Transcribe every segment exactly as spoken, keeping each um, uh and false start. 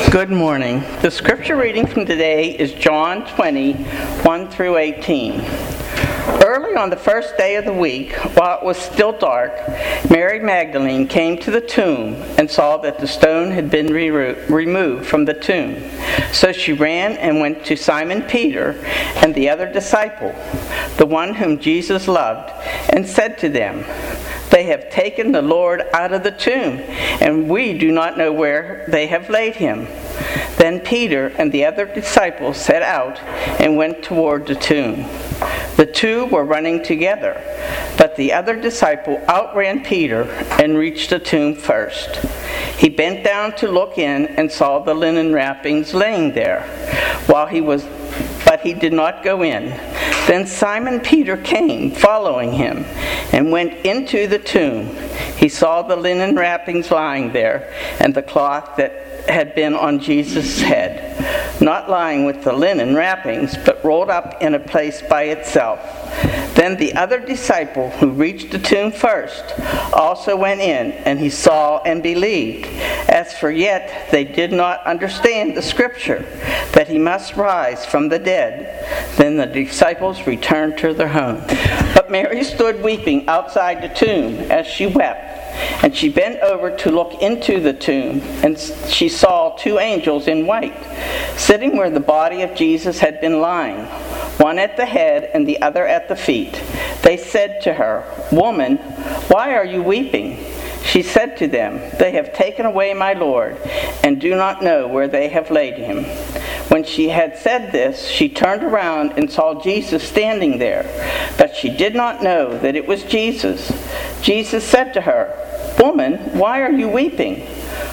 Good morning. The scripture reading from today is John twenty, one through eighteen. Early on the first day of the week, while it was still dark, Mary Magdalene came to the tomb and saw that the stone had been re- removed from the tomb. So she ran and went to Simon Peter and the other disciple, the one whom Jesus loved, and said to them, "They have taken the Lord out of the tomb, and we do not know where they have laid him." Then Peter and the other disciple set out and went toward the tomb. The two were running together, but the other disciple outran Peter and reached the tomb first. He bent down to look in and saw the linen wrappings laying there, while he was, but he did not go in. Then Simon Peter came, following him, and went into the tomb. He saw the linen wrappings lying there, and the cloth that had been on Jesus' head, not lying with the linen wrappings, but rolled up in a place by itself. Then the other disciple, who reached the tomb first, also went in, and he saw and believed. As for yet they did not understand the scripture, that he must rise from the dead. Then the disciples returned to their home. But Mary stood weeping outside the tomb as she wept. And she bent over to look into the tomb, and she saw two angels in white, sitting where the body of Jesus had been lying, one at the head and the other at the feet. They said to her, "Woman, why are you weeping?" She said to them, "They have taken away my Lord, and do not know where they have laid him." When she had said this, she turned around and saw Jesus standing there, but she did not know that it was Jesus. Jesus said to her, "Woman, why are you weeping?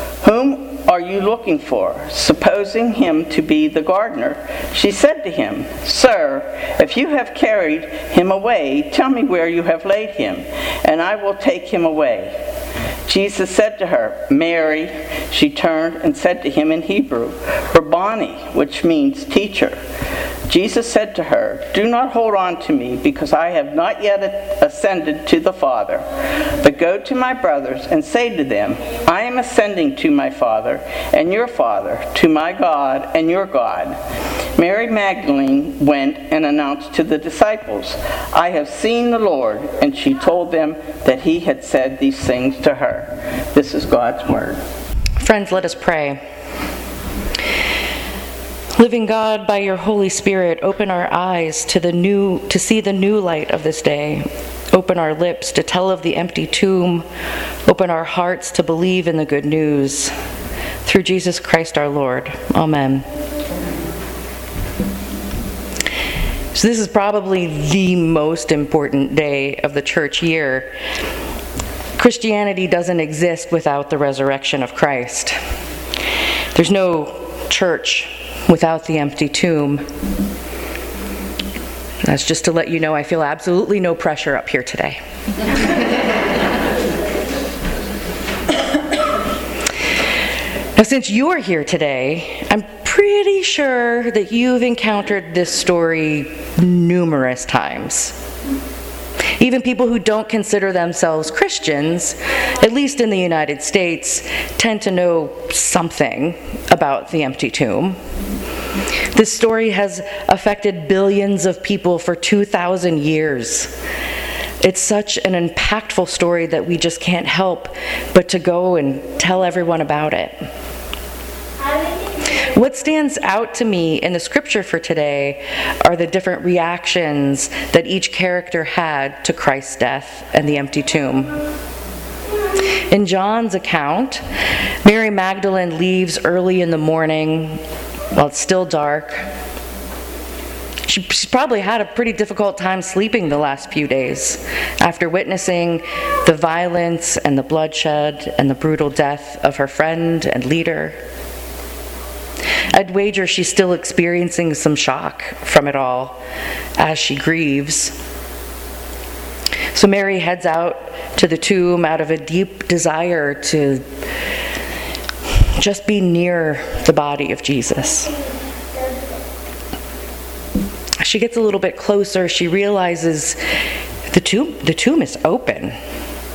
Whom are you looking for?" Supposing him to be the gardener, she said to him, "Sir, if you have carried him away, tell me where you have laid him, and I will take him away." Jesus said to her, "Mary." She turned and said to him in Hebrew, "Rabboni," which means teacher. Jesus said to her, "Do not hold on to me, because I have not yet ascended to the Father. But go to my brothers and say to them, I am ascending to my Father and your Father, to my God and your God." Mary Magdalene went and announced to the disciples, "I have seen the Lord," and she told them that he had said these things to her. This is God's word. Friends, let us pray. Living God, by your Holy Spirit, open our eyes to the new, to see the new light of this day. Open our lips to tell of the empty tomb. Open our hearts to believe in the good news. Through Jesus Christ our Lord. Amen. So this is probably the most important day of the church year. Christianity doesn't exist without the resurrection of Christ. There's no church without the empty tomb. That's just to let you know I feel absolutely no pressure up here today. Now, since you're here today, I'm pretty sure that you've encountered this story numerous times. Even people who don't consider themselves Christians, at least in the United States, tend to know something about the empty tomb. This story has affected billions of people for two thousand years. It's such an impactful story that we just can't help but to go and tell everyone about it. What stands out to me in the scripture for today are the different reactions that each character had to Christ's death and the empty tomb. In John's account, Mary Magdalene leaves early in the morning while it's still dark. She, she's probably had a pretty difficult time sleeping the last few days after witnessing the violence and the bloodshed and the brutal death of her friend and leader. I'd wager she's still experiencing some shock from it all as she grieves. So Mary heads out to the tomb out of a deep desire to just be near the body of Jesus. As she gets a little bit closer, she realizes the tomb, the tomb is open.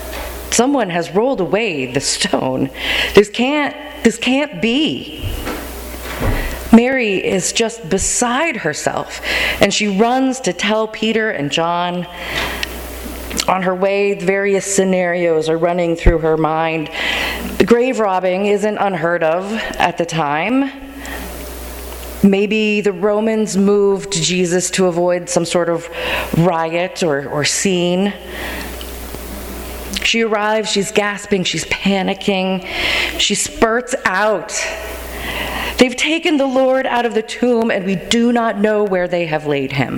Someone has rolled away the stone. This can't, this can't be. Mary is just beside herself, and she runs to tell Peter and John. On her way, various scenarios are running through her mind. Grave robbing isn't unheard of at the time. Maybe the Romans moved Jesus to avoid some sort of riot or, or scene. She arrives, she's gasping, she's panicking. She spurts out. They've taken the Lord out of the tomb, and we do not know where they have laid him.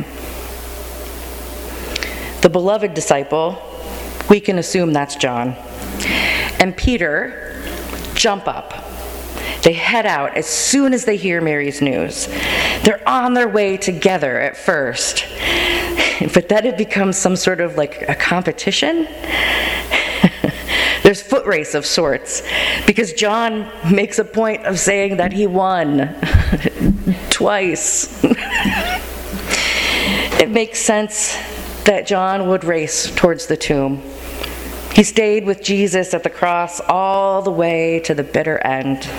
The beloved disciple, we can assume that's John, and Peter jump up. They head out as soon as they hear Mary's news. They're on their way together at first, but then it becomes some sort of like a competition. There's foot race of sorts, because John makes a point of saying that he won twice. It makes sense that John would race towards the tomb. He stayed with Jesus at the cross all the way to the bitter end.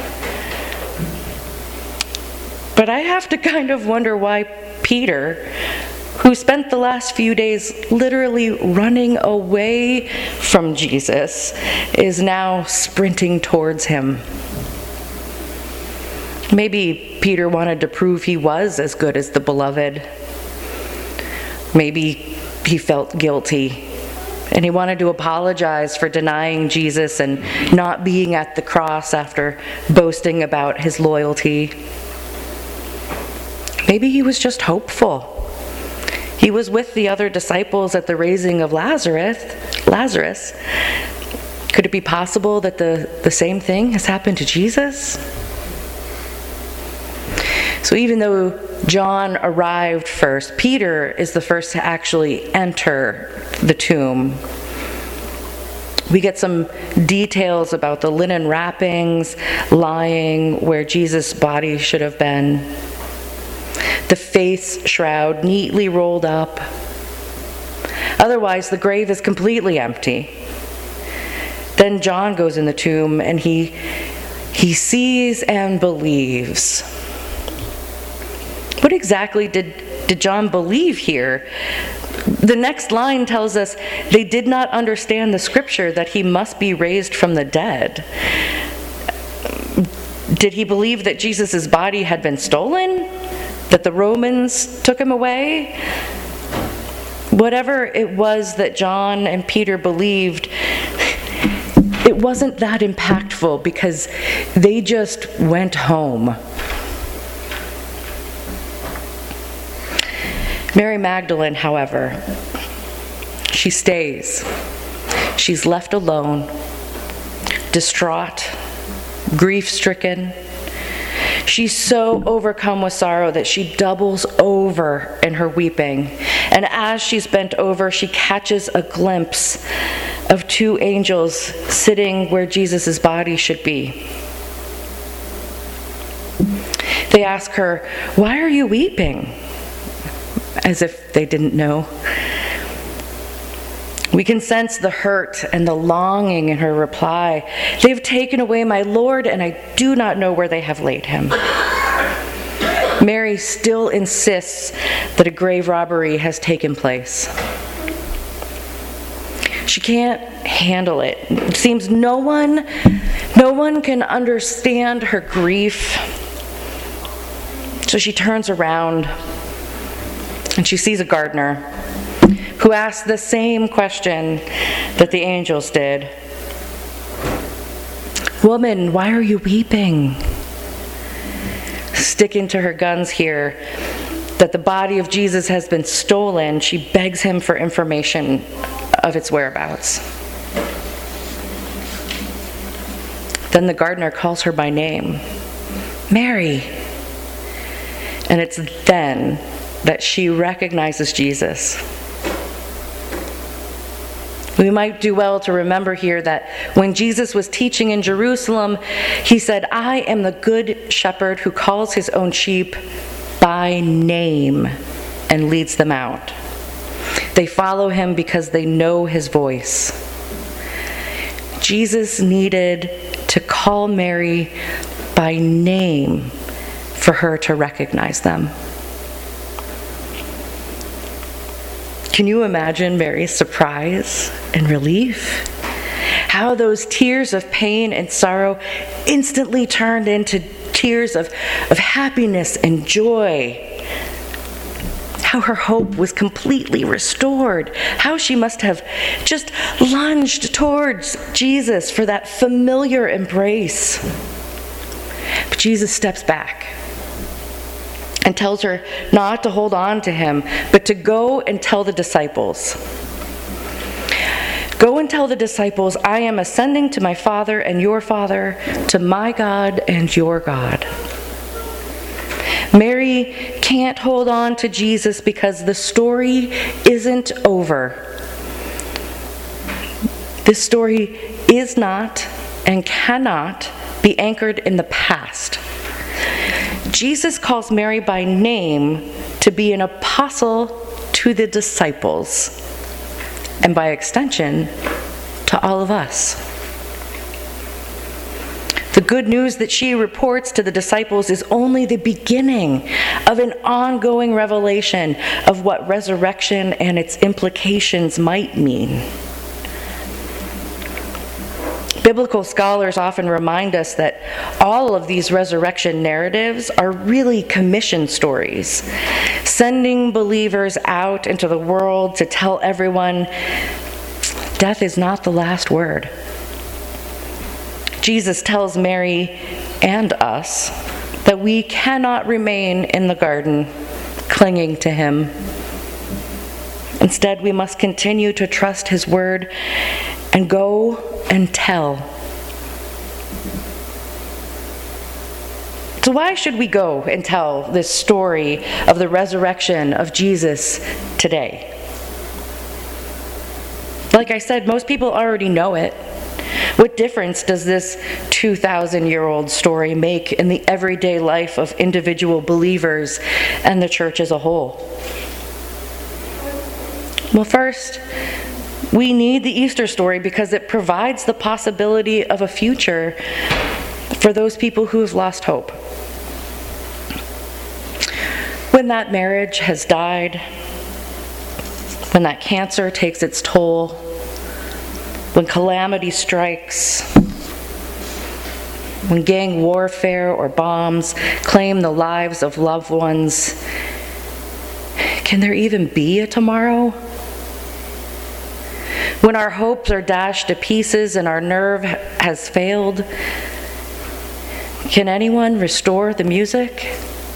But I have to kind of wonder why Peter, who spent the last few days literally running away from Jesus, is now sprinting towards him. Maybe Peter wanted to prove he was as good as the beloved. Maybe he felt guilty, and he wanted to apologize for denying Jesus and not being at the cross after boasting about his loyalty. Maybe he was just hopeful. He was with the other disciples at the raising of Lazarus. Lazarus. Could it be possible that the, the same thing has happened to Jesus? So even though John arrived first, Peter is the first to actually enter the tomb. We get some details about the linen wrappings lying where Jesus' body should have been. The face shroud neatly rolled up. Otherwise, the grave is completely empty. Then John goes in the tomb and he, he sees and believes. What exactly did, did John believe here? The next line tells us they did not understand the scripture that he must be raised from the dead. Did he believe that Jesus' body had been stolen? That the Romans took him away? Whatever it was that John and Peter believed, it wasn't that impactful because they just went home. Mary Magdalene, however, she stays. She's left alone, distraught, grief-stricken. She's so overcome with sorrow that she doubles over in her weeping. And as she's bent over, she catches a glimpse of two angels sitting where Jesus' body should be. They ask her, "Why are you weeping?" As if they didn't know. We can sense the hurt and the longing in her reply. "They've taken away my Lord, and I do not know where they have laid him." Mary still insists that a grave robbery has taken place. She can't handle it. It seems no one, no one can understand her grief. So she turns around and she sees a gardener who asks the same question that the angels did. "Woman, why are you weeping?" Sticking to her guns here that the body of Jesus has been stolen, she begs him for information of its whereabouts. Then the gardener calls her by name, "Mary." And it's then that she recognizes Jesus. We might do well to remember here that when Jesus was teaching in Jerusalem, he said, "I am the good shepherd who calls his own sheep by name and leads them out. They follow him because they know his voice." Jesus needed to call Mary by name for her to recognize them. Can you imagine Mary's surprise and relief? How those tears of pain and sorrow instantly turned into tears of, of happiness and joy. How her hope was completely restored. How she must have just lunged towards Jesus for that familiar embrace. But Jesus steps back and tells her not to hold on to him, but to go and tell the disciples. Go and tell the disciples, I am ascending to my Father and your Father, to my God and your God. Mary can't hold on to Jesus because the story isn't over. This story is not and cannot be anchored in the past. Jesus calls Mary by name to be an apostle to the disciples, and by extension, to all of us. The good news that she reports to the disciples is only the beginning of an ongoing revelation of what resurrection and its implications might mean. Biblical scholars often remind us that all of these resurrection narratives are really commission stories, sending believers out into the world to tell everyone death is not the last word. Jesus tells Mary and us that we cannot remain in the garden clinging to him. Instead, we must continue to trust his word and go and tell. So why should we go and tell this story of the resurrection of Jesus today? Like I said, most people already know it. What difference does this two thousand year old story make in the everyday life of individual believers and the church as a whole? Well, first, we need the Easter story because it provides the possibility of a future for those people who have lost hope. When that marriage has died, when that cancer takes its toll, when calamity strikes, when gang warfare or bombs claim the lives of loved ones, can there even be a tomorrow? When our hopes are dashed to pieces and our nerve has failed, can anyone restore the music?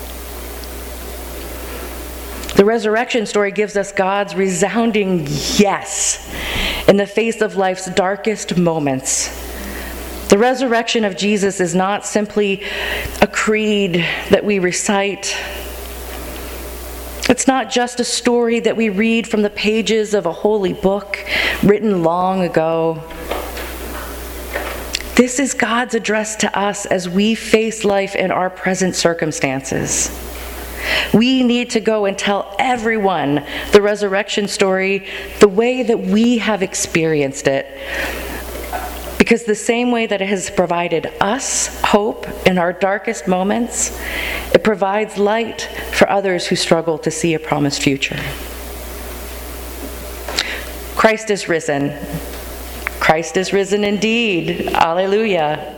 The resurrection story gives us God's resounding yes in the face of life's darkest moments. The resurrection of Jesus is not simply a creed that we recite. It's not just a story that we read from the pages of a holy book written long ago. This is God's address to us as we face life in our present circumstances. We need to go and tell everyone the resurrection story the way that we have experienced it. Because the same way that it has provided us hope in our darkest moments, it provides light for others who struggle to see a promised future. Christ is risen. Christ is risen indeed. Alleluia.